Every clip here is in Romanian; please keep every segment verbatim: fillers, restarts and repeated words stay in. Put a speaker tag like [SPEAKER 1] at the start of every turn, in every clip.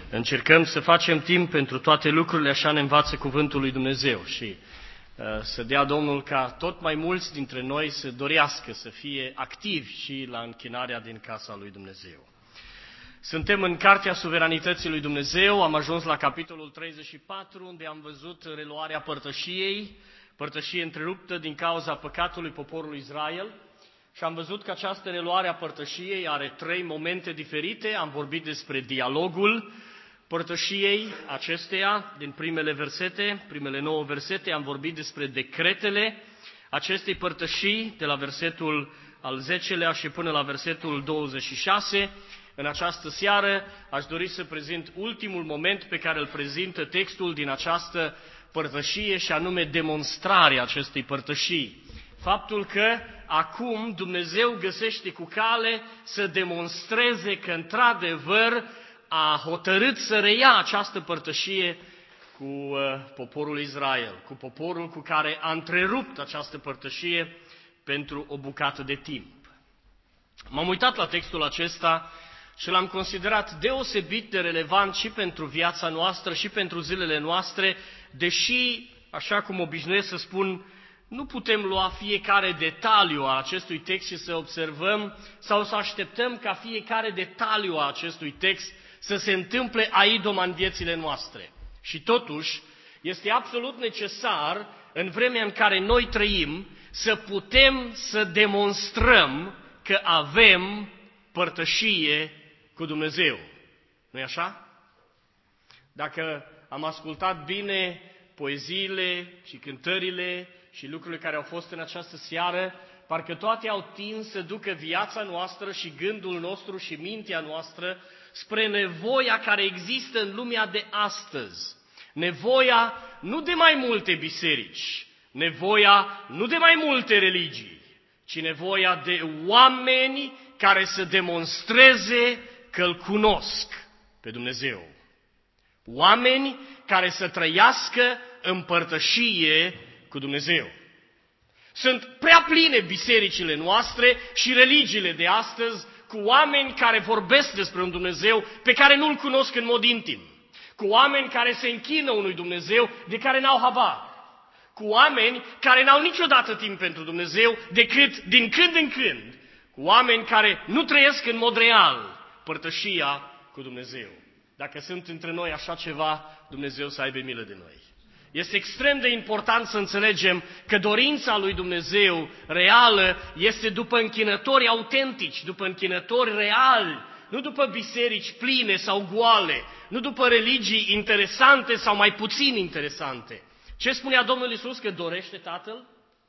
[SPEAKER 1] Încercăm să facem timp pentru toate lucrurile, așa ne învață cuvântul lui Dumnezeu și uh, să dea Domnul ca tot mai mulți dintre noi să dorească să fie activi și la închinarea din casa lui Dumnezeu. Suntem în Cartea Suveranității lui Dumnezeu, am ajuns la capitolul treizeci și patru, unde am văzut reluarea părtășiei, părtășie întreruptă din cauza păcatului poporului Israel. Și am văzut că această reluare a părtășiei are trei momente diferite. Am vorbit despre dialogul părtășiei acesteia din primele versete, primele nouă versete. Am vorbit despre decretele acestei părtășii de la versetul al zecelea și până la versetul douăzeci și șase. În această seară aș dori să prezint ultimul moment pe care îl prezintă textul din această părtășie și anume demonstrarea acestei părtășii. Faptul că acum Dumnezeu găsește cu cale să demonstreze că într-adevăr a hotărât să reia această părtășie cu uh, poporul Israel, cu poporul cu care a întrerupt această părtășie pentru o bucată de timp. M-am uitat la textul acesta și l-am considerat deosebit de relevant și pentru viața noastră și pentru zilele noastre, deși, așa cum obișnuiesc să spun, nu putem lua fiecare detaliu a acestui text și să observăm sau să așteptăm ca fiecare detaliu a acestui text să se întâmple aidoma în viețile noastre. Și totuși, este absolut necesar, în vremea în care noi trăim, să putem să demonstrăm că avem părtășie cu Dumnezeu. Nu-i așa? Dacă am ascultat bine poeziile și cântările și lucrurile care au fost în această seară, parcă toate au tins să ducă viața noastră și gândul nostru și mintea noastră spre nevoia care există în lumea de astăzi. Nevoia nu de mai multe biserici, nevoia nu de mai multe religii, ci nevoia de oameni care să demonstreze că îl cunosc pe Dumnezeu. Oameni care să trăiască în părtășie cu Dumnezeu. Sunt prea pline bisericile noastre și religiile de astăzi cu oameni care vorbesc despre un Dumnezeu pe care nu-L cunosc în mod intim, cu oameni care se închină unui Dumnezeu de care n-au habar, cu oameni care n-au niciodată timp pentru Dumnezeu decât din când în când, cu oameni care nu trăiesc în mod real părtășia cu Dumnezeu. Dacă sunt între noi așa ceva, Dumnezeu să aibă milă de noi. Este extrem de important să înțelegem că dorința lui Dumnezeu reală este după închinători autentici, după închinători reali, nu după biserici pline sau goale, nu după religii interesante sau mai puțin interesante. Ce spunea Domnul Iisus că dorește Tatăl?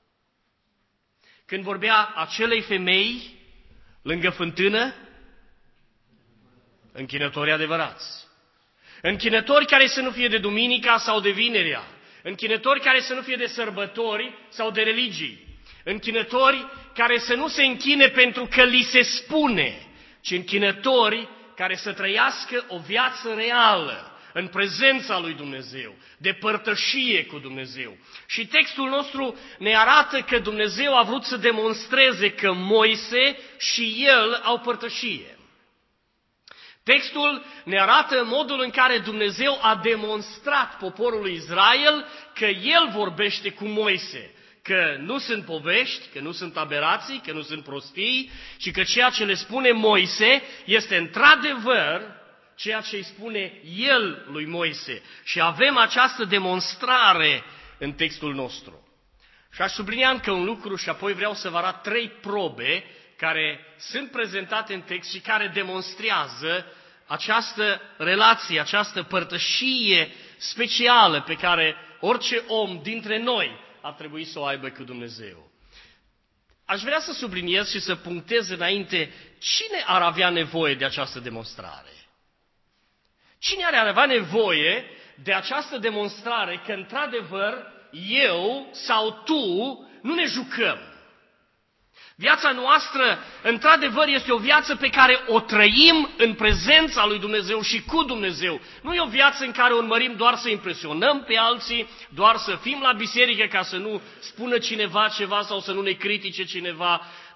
[SPEAKER 1] Când vorbea acelei femei lângă fântână, închinători adevărați. Închinători care să nu fie de duminica sau de vinerea, închinători care să nu fie de sărbători sau de religii, închinători care să nu se închine pentru că li se spune, ci închinători care să trăiască o viață reală în prezența lui Dumnezeu, de părtășie cu Dumnezeu. Și textul nostru ne arată că Dumnezeu a vrut să demonstreze că Moise și el au părtășie. Textul ne arată modul în care Dumnezeu a demonstrat poporului Israel că El vorbește cu Moise, că nu sunt povești, că nu sunt aberații, că nu sunt prostii, ci că ceea ce le spune Moise este într-adevăr ceea ce îi spune El lui Moise. Și avem această demonstrare în textul nostru. Și aș sublinia încă un lucru și apoi vreau să vă arăt trei probe care sunt prezentate în text și care demonstrează această relație, această părtășie specială pe care orice om dintre noi ar trebui să o aibă cu Dumnezeu. Aș vrea să subliniez și să punctez înainte cine ar avea nevoie de această demonstrare. Cine ar avea nevoie de această demonstrare că într-adevăr eu sau tu nu ne jucăm. Viața noastră, într-adevăr, este o viață pe care o trăim în prezența lui Dumnezeu și cu Dumnezeu. Nu e o viață în care o urmărim doar să impresionăm pe alții, doar să fim la biserică ca să nu spună cineva ceva sau să nu ne critique cineva,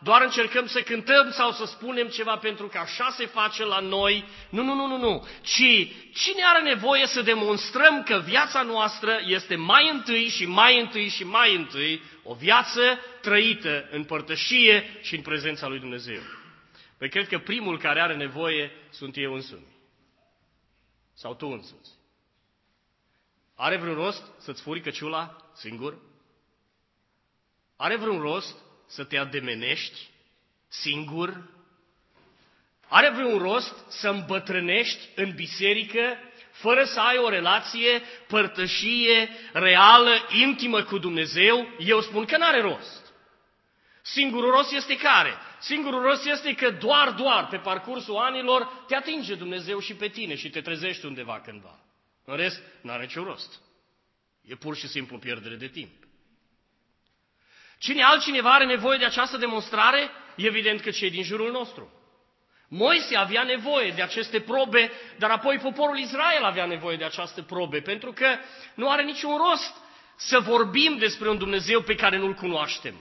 [SPEAKER 1] doar încercăm să cântăm sau să spunem ceva pentru că așa se face la noi. Nu, nu, nu, nu, nu. Ci cine are nevoie să demonstrăm că viața noastră este mai întâi și mai întâi și mai întâi o viață trăită în părtășie și în prezența lui Dumnezeu? Păi cred că primul care are nevoie sunt eu însumi. Sau tu însuți. Are vreun rost să-ți furi căciula singur? Are vreun rost să te ademenești singur? Are vreun rost să îmbătrânești în biserică fără să ai o relație, părtășie, reală, intimă cu Dumnezeu? Eu spun că n-are rost. Singurul rost este care? Singurul rost este că doar, doar pe parcursul anilor te atinge Dumnezeu și pe tine și te trezești undeva cândva. În rest, n-are niciun rost. E pur și simplu pierdere de timp. Cine altcineva are nevoie de această demonstrare? Evident că cei din jurul nostru. Moise avea nevoie de aceste probe, dar apoi poporul Israel avea nevoie de această probe, pentru că nu are niciun rost să vorbim despre un Dumnezeu pe care nu-L cunoaștem.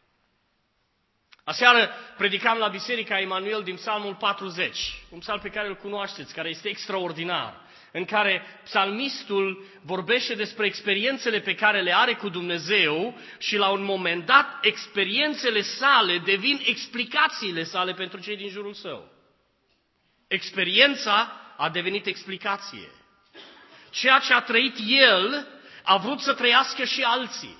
[SPEAKER 1] Aseară predicam la Biserica Emanuel din Psalmul patruzeci, un psalm pe care îl cunoașteți, care este extraordinar, în care psalmistul vorbește despre experiențele pe care le are cu Dumnezeu și la un moment dat experiențele sale devin explicațiile sale pentru cei din jurul său. Experiența a devenit explicație. Ceea ce a trăit el a vrut să trăiască și alții.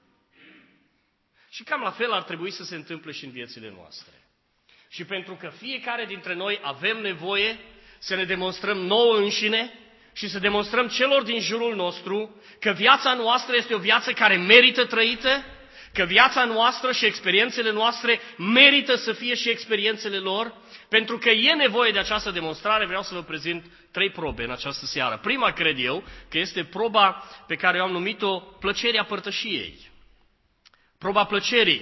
[SPEAKER 1] Și cam la fel ar trebui să se întâmple și în viețile noastre. Și pentru că fiecare dintre noi avem nevoie să ne demonstrăm nouă înșine și să demonstrăm celor din jurul nostru că viața noastră este o viață care merită trăită, că viața noastră și experiențele noastre merită să fie și experiențele lor, pentru că e nevoie de această demonstrare, vreau să vă prezint trei probe în această seară. Prima, cred eu, că este proba pe care eu am numit-o plăcerea părtășiei. Proba plăcerii.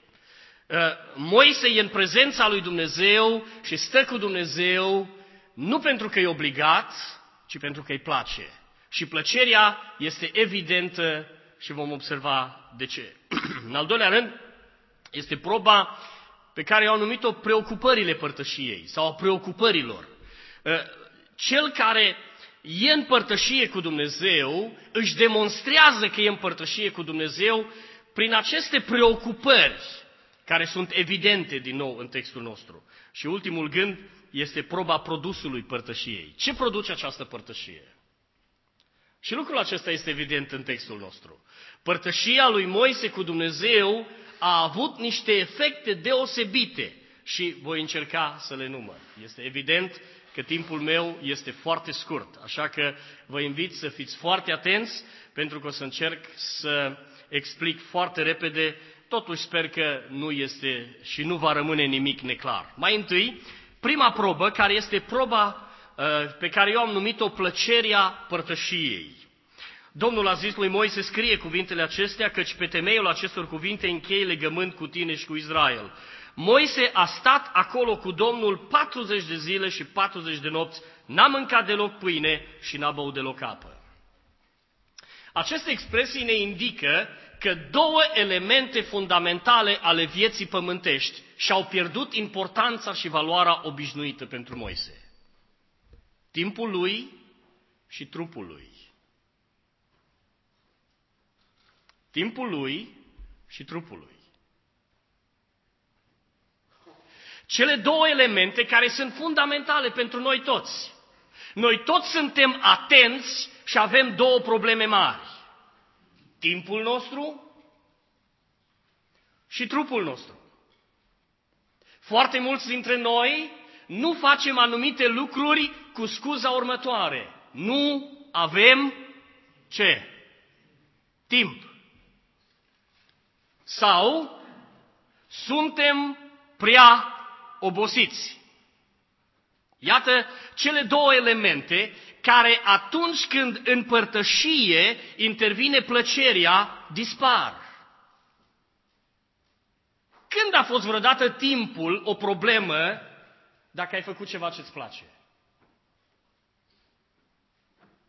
[SPEAKER 1] Moise e în prezența lui Dumnezeu și stă cu Dumnezeu nu pentru că e obligat, ci pentru că îi place. Și plăcerea este evidentă și vom observa de ce. În al doilea rând, este proba pe care eu am numit-o preocupările părtășiei sau a preocupărilor. Cel care e în părtășie cu Dumnezeu își demonstrează că e în părtășie cu Dumnezeu prin aceste preocupări care sunt evidente din nou în textul nostru. Și ultimul gând este proba produsului părtășiei. Ce produce această părtășie? Și lucrul acesta este evident în textul nostru. Părtășia lui Moise cu Dumnezeu a avut niște efecte deosebite și voi încerca să le număr. Este evident că timpul meu este foarte scurt, așa că vă invit să fiți foarte atenți pentru că o să încerc să explic foarte repede, totuși sper că nu este și nu va rămâne nimic neclar. Mai întâi, prima probă, care este proba uh, pe care eu am numit-o plăcerea părtășiei. Domnul a zis lui Moise, scrie cuvintele acestea, căci pe temeiul acestor cuvinte închei legământ cu tine și cu Israel. Moise a stat acolo cu Domnul patruzeci de zile și patruzeci de nopți, n-a mâncat deloc pâine și n-a băut deloc apă. Aceste expresii ne indică că două elemente fundamentale ale vieții pământești și-au pierdut importanța și valoarea obișnuită pentru Moise. Timpul lui și trupul lui. Timpul lui și trupul lui. Cele două elemente care sunt fundamentale pentru noi toți. Noi toți suntem atenți și avem două probleme mari. Timpul nostru și trupul nostru. Foarte mulți dintre noi nu facem anumite lucruri cu scuza următoare. Nu avem ce? Timp. Sau suntem prea obosiți. Iată cele două elemente care atunci când în părtășie intervine plăcerea, dispar. Când a fost vreodată timpul o problemă dacă ai făcut ceva ce-ți place?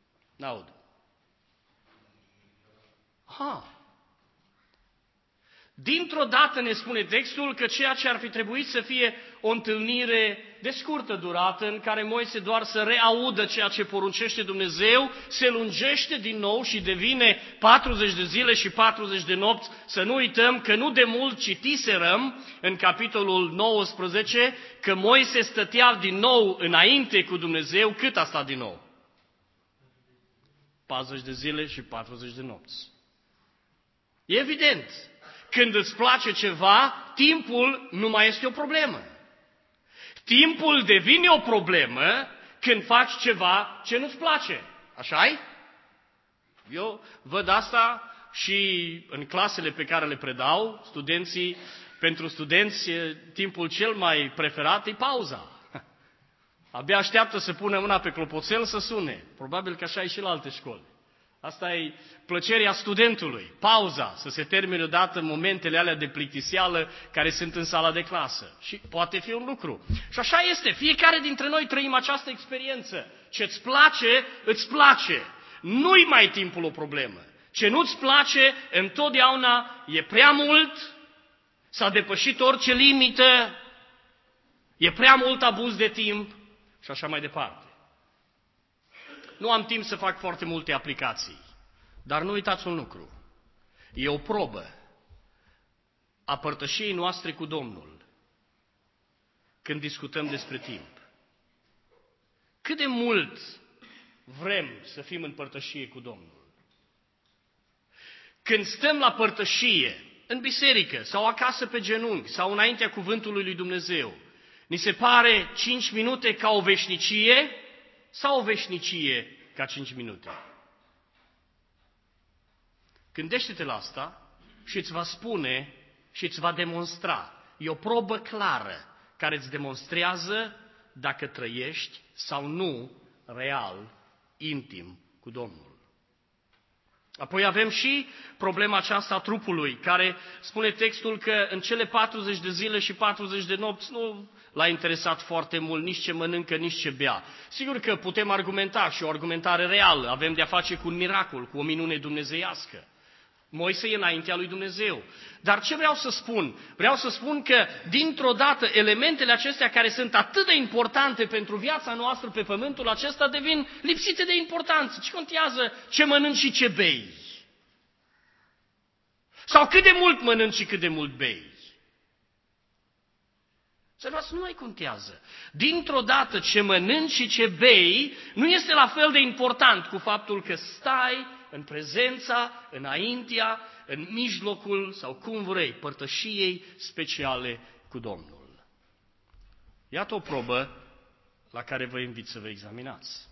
[SPEAKER 1] N-aud. Ha. Dintr-o dată ne spune textul că ceea ce ar fi trebuit să fie o întâlnire de scurtă durată, în care Moise doar să reaudă ceea ce poruncește Dumnezeu, se lungește din nou și devine patruzeci de zile și patruzeci de nopți. Să nu uităm că nu de mult citiserăm în capitolul nouăsprezece că Moise stătea din nou înainte cu Dumnezeu. Cât a stat din nou? patruzeci de zile și patruzeci de nopți. E evident. Când îți place ceva, timpul nu mai este o problemă. Timpul devine o problemă când faci ceva ce nu-ți place. Așa-i? Eu văd asta și în clasele pe care le predau, studenții, pentru studenți, timpul cel mai preferat e pauza. Abia așteaptă să pună mâna pe clopoțel să sune. Probabil că așa e și la alte școli. Asta e plăcerea studentului, pauza, să se termine odată momentele alea de plictiseală care sunt în sala de clasă. Și poate fi un lucru. Și așa este, fiecare dintre noi trăim această experiență. Ce-ți place, îți place. Nu-i mai timpul o problemă. Ce nu-ți place, întotdeauna e prea mult, s-a depășit orice limită, e prea mult abuz de timp și așa mai departe. Nu am timp să fac foarte multe aplicații, dar nu uitați un lucru. E o probă a părtășiei noastre cu Domnul când discutăm despre timp. Cât de mult vrem să fim în părtășie cu Domnul? Când stăm la părtășie, în biserică sau acasă pe genunchi sau înaintea cuvântului lui Dumnezeu, ni se pare cinci minute ca o veșnicie sau o veșnicie ca cinci minute? Gândește-te la asta și îți va spune și îți va demonstra. E o probă clară care îți demonstrează dacă trăiești sau nu real, intim cu Domnul. Apoi avem și problema aceasta a trupului, care spune textul că în cele patruzeci de zile și patruzeci de nopți nu l-a interesat foarte mult nici ce mănâncă, nici ce bea. Sigur că putem argumenta și o argumentare reală, avem de-a face cu un miracol, cu o minune dumnezeiască. Moise e înaintea lui Dumnezeu. Dar ce vreau să spun? Vreau să spun că, dintr-o dată, elementele acestea care sunt atât de importante pentru viața noastră pe pământul acesta devin lipsite de importanță. Ce contează ce mănânci și ce bei? Sau cât de mult mănânci și cât de mult bei? Să luați, nu mai contează. Dintr-o dată ce mănânci și ce bei nu este la fel de important cu faptul că stai în prezența, înaintea, în mijlocul sau cum vrei, părtășiei speciale cu Domnul. Iată o probă la care vă invit să vă examinați.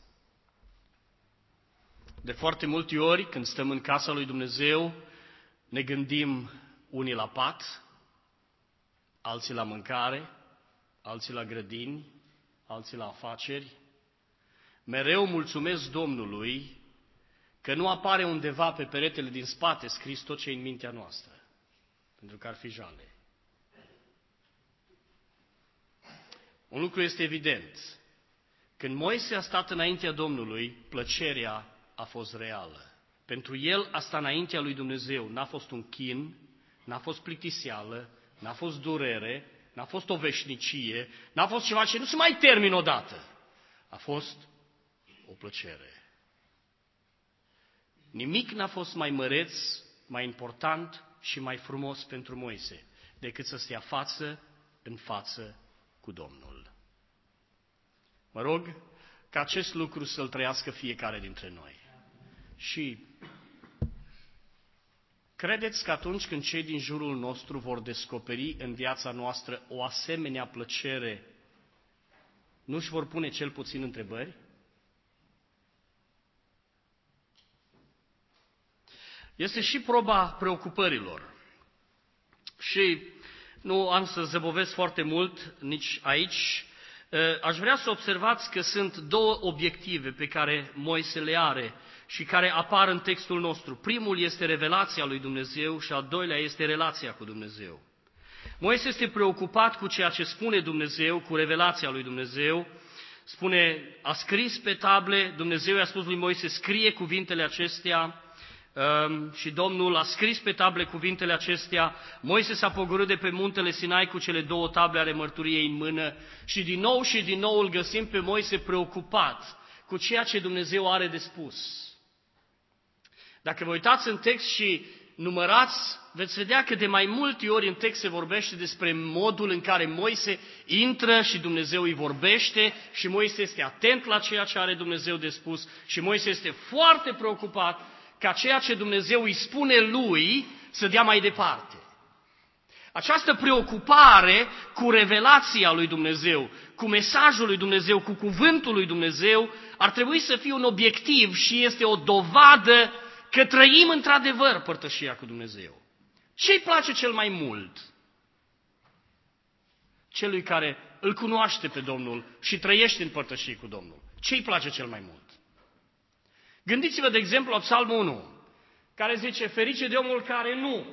[SPEAKER 1] De foarte multe ori, când stăm în casa lui Dumnezeu, ne gândim unii la pat, alții la mâncare, alții la grădini, alții la afaceri. Mereu mulțumesc Domnului că nu apare undeva pe peretele din spate scris tot ce e în mintea noastră, pentru că ar fi jale. Un lucru este evident. Când Moise a stat înaintea Domnului, plăcerea a fost reală. Pentru el a stat înaintea lui Dumnezeu. N-a fost un chin, n-a fost plictiseală, n-a fost durere, n-a fost o veșnicie, n-a fost ceva ce nu se mai termină odată. A fost o plăcere. Nimic n-a fost mai măreț, mai important și mai frumos pentru Moise decât să stea față în față cu Domnul. Mă rog ca acest lucru să-l trăiască fiecare dintre noi. Și credeți că atunci când cei din jurul nostru vor descoperi în viața noastră o asemenea plăcere, nu-și vor pune cel puțin întrebări? Este și proba preocupărilor. Și nu am să zăbovesc foarte mult nici aici. Aș vrea să observați că sunt două obiective pe care Moise le are și care apar în textul nostru. Primul este revelația lui Dumnezeu și al doilea este relația cu Dumnezeu. Moise este preocupat cu ceea ce spune Dumnezeu, cu revelația lui Dumnezeu. Spune, a scris pe table, Dumnezeu i-a spus lui Moise, scrie cuvintele acestea și Domnul a scris pe table cuvintele acestea. Moise s-a pogorât de pe muntele Sinai cu cele două table ale mărturiei în mână și din nou și din nou îl găsim pe Moise preocupat cu ceea ce Dumnezeu are de spus. Dacă vă uitați în text și numărați, veți vedea că de mai multe ori în text se vorbește despre modul în care Moise intră și Dumnezeu îi vorbește și Moise este atent la ceea ce are Dumnezeu de spus și Moise este foarte preocupat ca ceea ce Dumnezeu îi spune lui să dea mai departe. Această preocupare cu revelația lui Dumnezeu, cu mesajul lui Dumnezeu, cu cuvântul lui Dumnezeu, ar trebui să fie un obiectiv și este o dovadă că trăim într-adevăr părtășia cu Dumnezeu. Ce-i place cel mai mult? Celui care îl cunoaște pe Domnul și trăiește în părtășie cu Domnul. Ce-i place cel mai mult? Gândiți-vă, de exemplu, la Psalmul unu, care zice, ferice de omul care nu.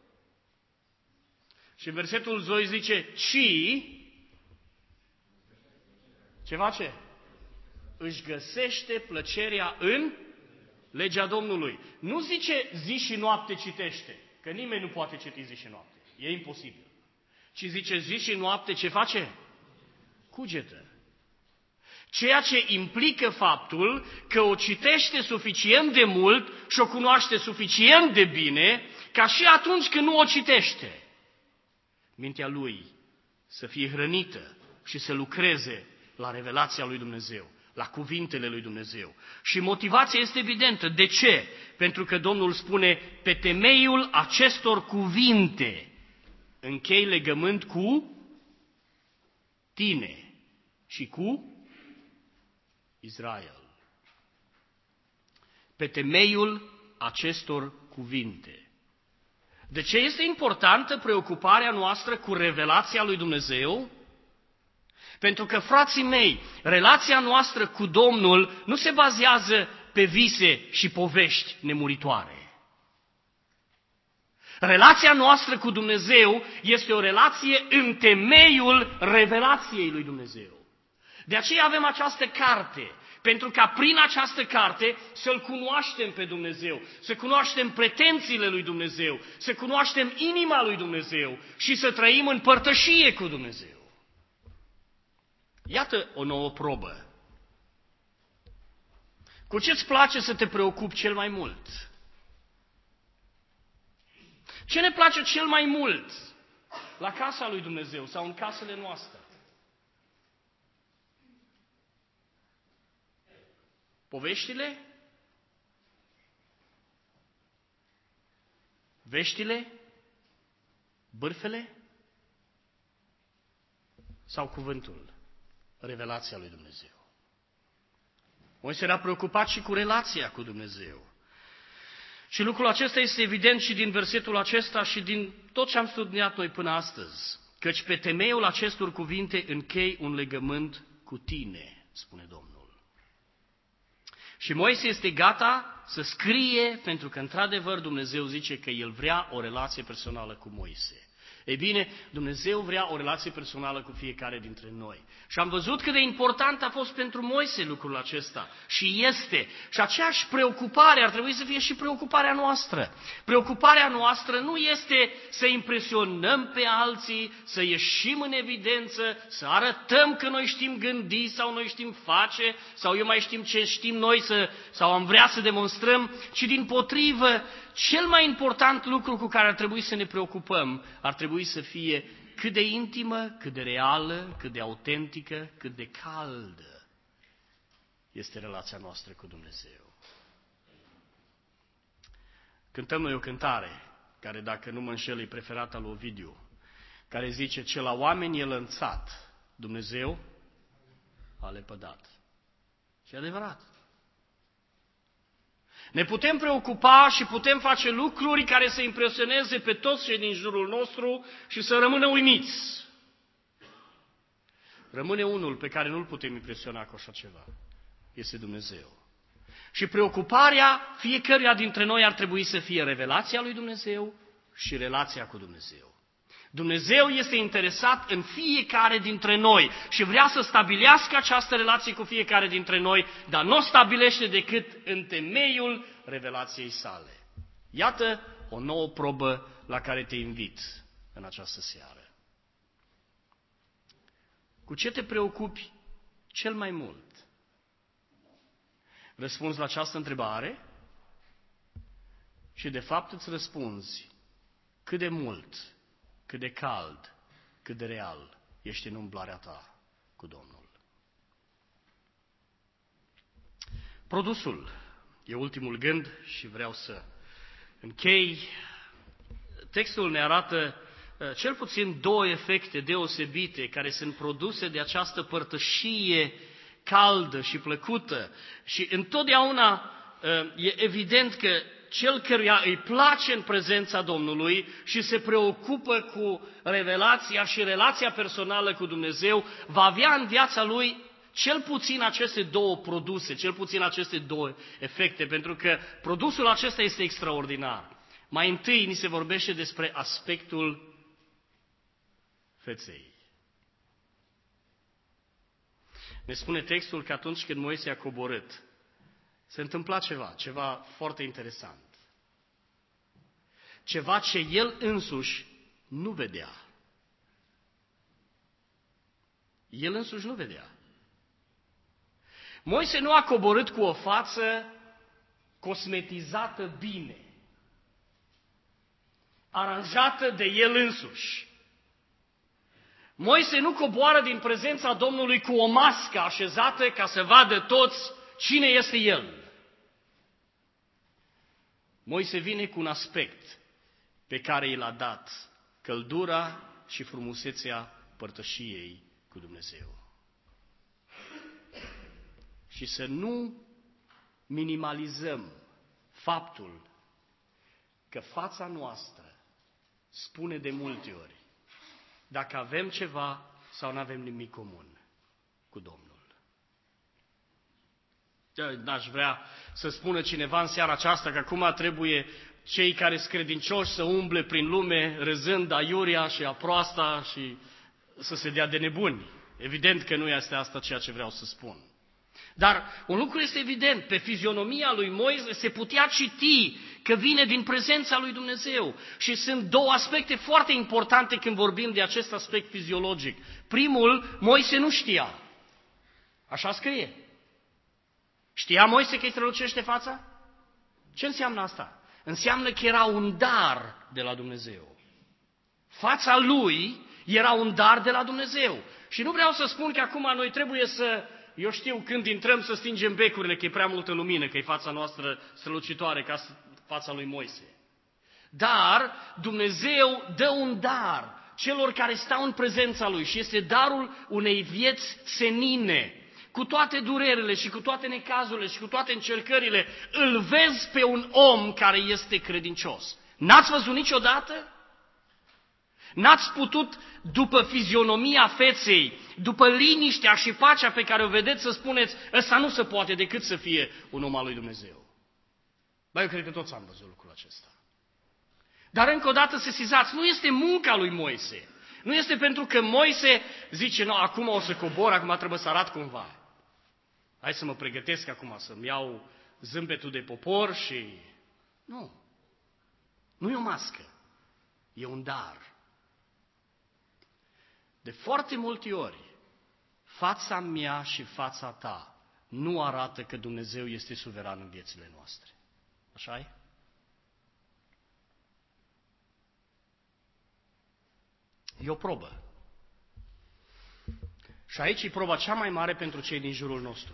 [SPEAKER 1] Și în versetul doi zice, ci, ce face? Își găsește plăcerea în legea Domnului. Nu zice zi și noapte citește, că nimeni nu poate citi zi și noapte. E imposibil. Ci zice zi și noapte ce face? Cugetă. Ceea ce implică faptul că o citește suficient de mult și o cunoaște suficient de bine, ca și atunci când nu o citește, mintea lui să fie hrănită și să lucreze la revelația lui Dumnezeu, la cuvintele lui Dumnezeu. Și motivația este evidentă. De ce? Pentru că Domnul spune, pe temeiul acestor cuvinte închei legământ cu tine și cu Israel. Pe temeiul acestor cuvinte. De ce este importantă preocuparea noastră cu revelația lui Dumnezeu? Pentru că, frații mei, relația noastră cu Domnul nu se bazează pe vise și povești nemuritoare. Relația noastră cu Dumnezeu este o relație în temeiul revelației lui Dumnezeu. De aceea avem această carte, pentru ca prin această carte să-L cunoaștem pe Dumnezeu, să cunoaștem pretențiile lui Dumnezeu, să cunoaștem inima lui Dumnezeu și să trăim în părtășie cu Dumnezeu. Iată o nouă probă. Cu ce îți place să te preocupi cel mai mult? Ce ne place cel mai mult la casa lui Dumnezeu sau în casele noastre? Poveștile? Veștile? Bârfele? Sau cuvântul? Revelația lui Dumnezeu. Moise era preocupat și cu relația cu Dumnezeu. Și lucrul acesta este evident și din versetul acesta și din tot ce am studiat noi până astăzi. Căci pe temeiul acestor cuvinte închei un legământ cu tine, spune Domnul. Și Moise este gata să scrie, pentru că într-adevăr Dumnezeu zice că El vrea o relație personală cu Moise. Ei bine, Dumnezeu vrea o relație personală cu fiecare dintre noi. Și am văzut cât de important a fost pentru Moise lucrul acesta. Și este. Și aceeași preocupare ar trebui să fie și preocuparea noastră. Preocuparea noastră nu este să impresionăm pe alții, să ieșim în evidență, să arătăm că noi știm gândi sau noi știm face, sau eu mai știm ce știm noi să, sau am vrea să demonstrăm, ci dimpotrivă, cel mai important lucru cu care ar trebui să ne preocupăm ar trebui să fie cât de intimă, cât de reală, cât de autentică, cât de caldă este relația noastră cu Dumnezeu. Cântăm noi o cântare, care dacă nu mă înșel e preferata lui Ovidiu, care zice, ce la oameni e lănțat, Dumnezeu a lepădat. Și e adevărat. Ne putem preocupa și putem face lucruri care să impresioneze pe toți cei din jurul nostru și să rămână uimiți. Rămâne unul pe care nu-l putem impresiona cu așa ceva. Este Dumnezeu. Și preocuparea fiecăruia dintre noi ar trebui să fie revelația lui Dumnezeu și relația cu Dumnezeu. Dumnezeu este interesat în fiecare dintre noi și vrea să stabilească această relație cu fiecare dintre noi, dar nu o stabilește decât în temeiul revelației sale. Iată o nouă probă la care te invit în această seară. Cu ce te preocupi cel mai mult? Răspunzi la această întrebare și de fapt îți răspunzi cât de mult, cât de cald, cât de real ești în umblarea ta cu Domnul. Produsul e ultimul gând și vreau să închei. Textul ne arată cel puțin două efecte deosebite care sunt produse de această părtășie caldă și plăcută. Și întotdeauna e evident că cel căruia îi place în prezența Domnului și se preocupă cu revelația și relația personală cu Dumnezeu, va avea în viața lui cel puțin aceste două produse, cel puțin aceste două efecte, pentru că produsul acesta este extraordinar. Mai întâi ni se vorbește despre aspectul feței. Ne spune textul că atunci când Moise a coborât, se întâmpla ceva, ceva foarte interesant. Ceva ce el însuși nu vedea. El însuși nu vedea. Moise nu a coborât cu o față cosmetizată bine, aranjată de el însuși. Moise nu coboară din prezența Domnului cu o mască așezată ca să vadă toți cine este el. Moise vine cu un aspect pe care i l-a dat, căldura și frumusețea părtășiei cu Dumnezeu. Și să nu minimalizăm faptul că fața noastră spune de multe ori dacă avem ceva sau nu avem nimic comun cu Domnul. N-aș vrea să spună cineva în seara aceasta că acum trebuie cei care sunt credincioși să umble prin lume râzând aiurea și a proasta și să se dea de nebuni. Evident că nu este asta ceea ce vreau să spun. Dar un lucru este evident, pe fizionomia lui Moise se putea citi că vine din prezența lui Dumnezeu. Și sunt două aspecte foarte importante când vorbim de acest aspect fiziologic. Primul, Moise nu știa. Așa scrie. Știa Moise că îi strălucește fața? Ce înseamnă asta? Înseamnă că era un dar de la Dumnezeu. Fața lui era un dar de la Dumnezeu. Și nu vreau să spun că acum noi trebuie să, eu știu, când intrăm să stingem becurile, că e prea multă lumină, că e fața noastră strălucitoare ca fața lui Moise. Dar Dumnezeu dă un dar celor care stau în prezența lui și este darul unei vieți senine. Cu toate durerile și cu toate necazurile și cu toate încercările, îl vezi pe un om care este credincios. N-ați văzut niciodată? N-ați putut, după fizionomia feței, după liniștea și pacea pe care o vedeți, să spuneți, ăsta nu se poate decât să fie un om al lui Dumnezeu. Ba, eu cred că toți am văzut lucrul acesta. Dar încă o dată sesizați, nu este munca lui Moise. Nu este pentru că Moise zice, nu, acum o să cobor, acum trebuie să arat cumva. Hai să mă pregătesc acum, să-mi iau zâmbetul de popor și... Nu. Nu e o mască. E un dar. De foarte multe ori, fața mea și fața ta nu arată că Dumnezeu este suveran în viețile noastre. Așa-i? E o probă. Și aici e proba cea mai mare pentru cei din jurul nostru.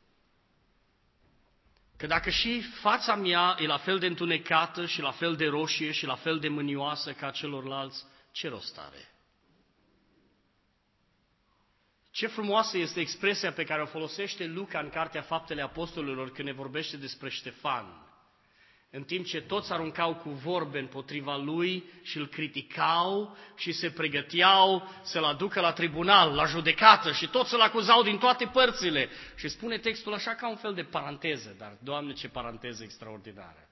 [SPEAKER 1] Că dacă și fața mea e la fel de întunecată și la fel de roșie și la fel de mânioasă ca celorlalți, ce rost are? Ce frumoasă este expresia pe care o folosește Luca în Cartea Faptele Apostolilor când ne vorbește despre Ștefan. În timp ce toți aruncau cu vorbe împotriva lui și îl criticau și se pregăteau să-l aducă la tribunal, la judecată și toți îl acuzau din toate părțile. Și spune textul așa ca un fel de paranteză, dar Doamne, ce paranteză extraordinară.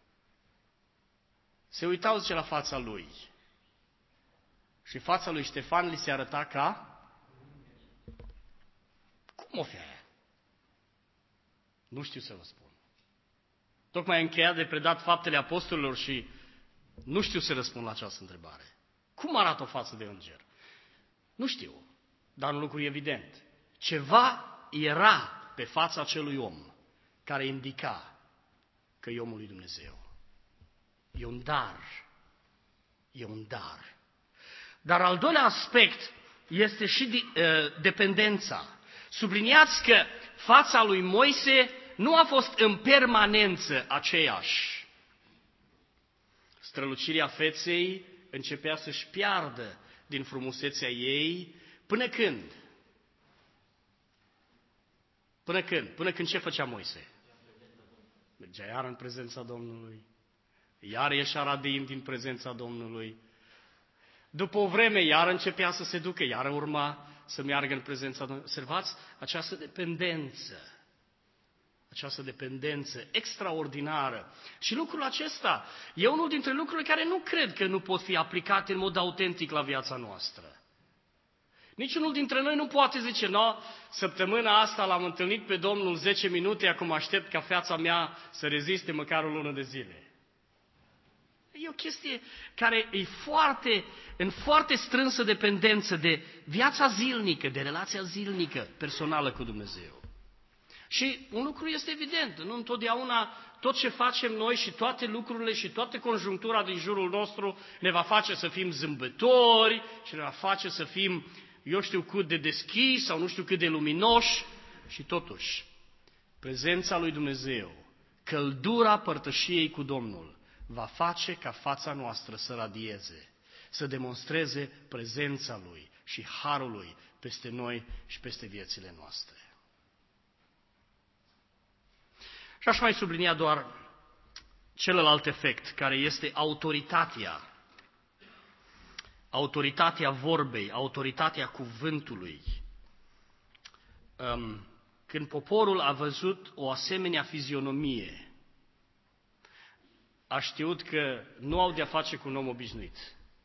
[SPEAKER 1] Se uitau, zice, la fața lui. Și fața lui Ștefan li se arăta ca... Cum o fi aia? Nu știu să vă spun. Tocmai am încheiat de predat Faptele Apostolilor și nu știu să răspund la această întrebare. Cum arată o față de înger? Nu știu, dar un lucru evident. Ceva era pe fața acelui om care indica că e omul lui Dumnezeu. E un dar. E un dar. Dar al doilea aspect este și de, uh, dependența. Subliniați că fața lui Moise nu a fost în permanență aceeași. Strălucirea feței începea să-și piardă din frumusețea ei până când? Până când? Până când ce făcea Moise? Mergea iar în prezența Domnului, iar ieșea radiant din prezența Domnului. După o vreme, iar începea să se ducă, iar urma să meargă în prezența Domnului. Observați această dependență, această dependență extraordinară. Și lucrul acesta e unul dintre lucrurile care nu cred că nu pot fi aplicate în mod autentic la viața noastră. Niciunul dintre noi nu poate zice, no, săptămâna asta l-am întâlnit pe Domnul zece minute, acum aștept ca viața mea să reziste măcar o lună de zile. E o chestie care e foarte, în foarte strânsă dependență de viața zilnică, de relația zilnică personală cu Dumnezeu. Și un lucru este evident, nu întotdeauna tot ce facem noi și toate lucrurile și toată conjunctura din jurul nostru ne va face să fim zâmbători și ne va face să fim, eu știu cât de deschis sau nu știu cât de luminoși și totuși prezența lui Dumnezeu, căldura părtășiei cu Domnul va face ca fața noastră să radieze, să demonstreze prezența Lui și harul Lui peste noi și peste viețile noastre. Și aș mai sublinia doar celălalt efect, care este autoritatea. Autoritatea vorbei, autoritatea cuvântului. Când poporul a văzut o asemenea fizionomie, a știut că nu au de-a face cu un om obișnuit.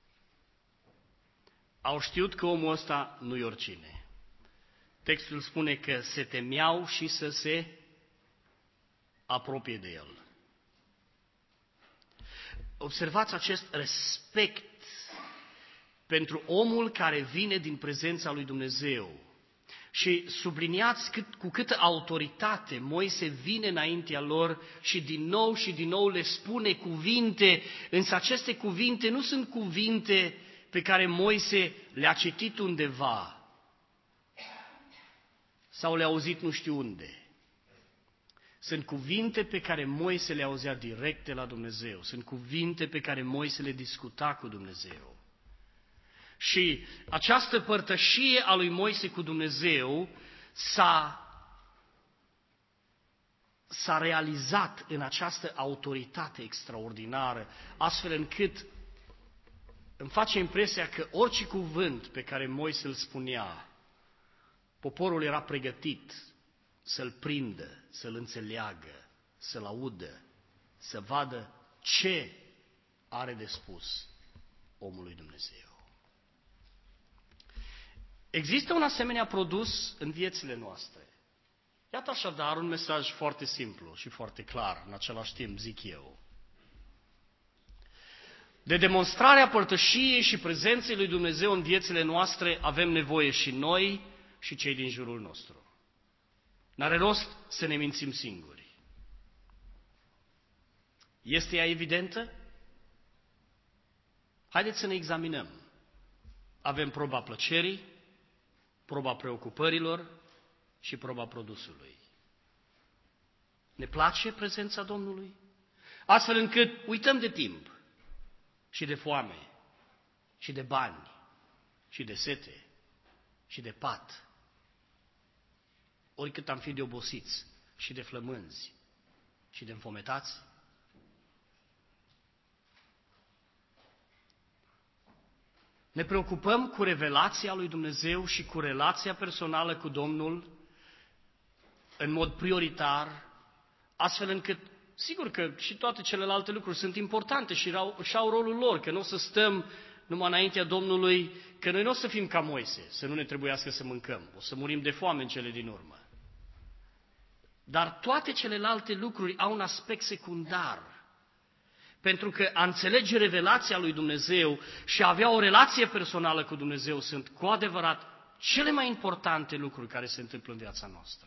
[SPEAKER 1] Au știut că omul ăsta nu-i oricine. Textul spune că se temeau și să se apropie de el. Observați acest respect pentru omul care vine din prezența lui Dumnezeu. Și subliniați cât, cu câtă autoritate Moise vine înaintea lor și din nou și din nou le spune cuvinte, însă aceste cuvinte nu sunt cuvinte pe care Moise le-a citit undeva sau le-a auzit nu știu unde. Sunt cuvinte pe care Moise le auzea direct de la Dumnezeu, sunt cuvinte pe care Moise le discuta cu Dumnezeu. Și această părtășie a lui Moise cu Dumnezeu s-a, s-a realizat în această autoritate extraordinară, astfel încât îmi face impresia că orice cuvânt pe care Moise îl spunea, poporul era pregătit să-l prindă, să-l înțeleagă, să-l audă, să vadă ce are de spus omul lui Dumnezeu. Există un asemenea produs în viețile noastre. Iată așadar un mesaj foarte simplu și foarte clar, în același timp, zic eu. De demonstrarea părtășiei și prezenței lui Dumnezeu în viețile noastre avem nevoie și noi și cei din jurul nostru. N-are rost să ne mințim singuri. Este ea evidentă? Haideți să ne examinăm. Avem proba plăcerii, proba preocupărilor și proba produsului. Ne place prezența Domnului? Astfel încât uităm de timp și de foame și de bani și de sete și de pat. Oricât am fi de obosiți și de flămânzi și de înfometați. Ne preocupăm cu revelația lui Dumnezeu și cu relația personală cu Domnul în mod prioritar, astfel încât, sigur că și toate celelalte lucruri sunt importante și au rolul lor, că nu o să stăm numai înaintea Domnului, că noi nu o să fim ca Moise, să nu ne trebuiască să mâncăm, o să murim de foame în cele din urmă. Dar toate celelalte lucruri au un aspect secundar. Pentru că a înțelege revelația lui Dumnezeu și a avea o relație personală cu Dumnezeu sunt cu adevărat cele mai importante lucruri care se întâmplă în viața noastră.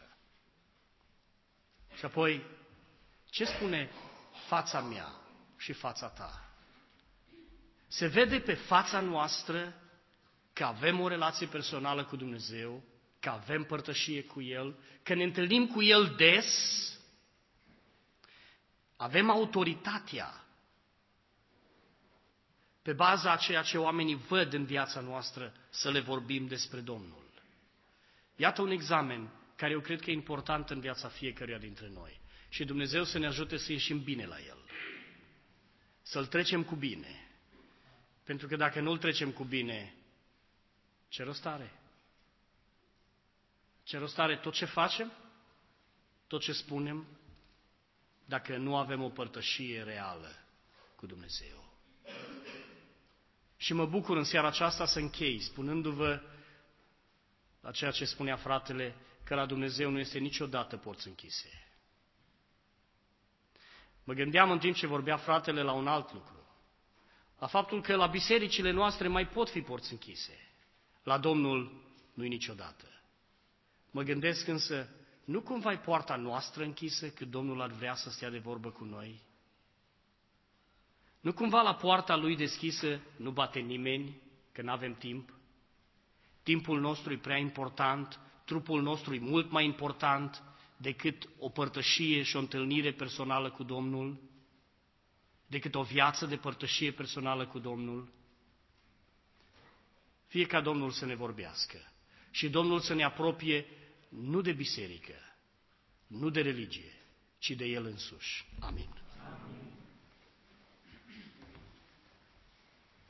[SPEAKER 1] Și apoi, ce spune fața mea și fața ta? Se vede pe fața noastră că avem o relație personală cu Dumnezeu, că avem părtășie cu El, că ne întâlnim cu El des, avem autoritatea pe baza a ceea ce oamenii văd în viața noastră să le vorbim despre Domnul. Iată un examen care eu cred că e important în viața fiecăruia dintre noi. Și Dumnezeu să ne ajute să ieșim bine la El. Să-L trecem cu bine. Pentru că dacă nu-L trecem cu bine, ce rost are? Ce rost are tot ce facem? Tot ce spunem? Dacă nu avem o părtășie reală cu Dumnezeu. Și mă bucur în seara aceasta să închei, spunându-vă la ceea ce spunea fratele, că la Dumnezeu nu este niciodată porți închise. Mă gândeam în timp ce vorbea fratele la un alt lucru, la faptul că la bisericile noastre mai pot fi porți închise, la Domnul nu-i niciodată. Mă gândesc însă, nu cumva e poarta noastră închisă cât Domnul ar vrea să stea de vorbă cu noi? Nu cumva la poarta Lui deschisă nu bate nimeni, că nu avem timp? Timpul nostru e prea important, trupul nostru e mult mai important decât o părtășie și o întâlnire personală cu Domnul, decât o viață de părtășie personală cu Domnul. Fie ca Domnul să ne vorbească și Domnul să ne apropie nu de biserică, nu de religie, ci de El însuși. Amin.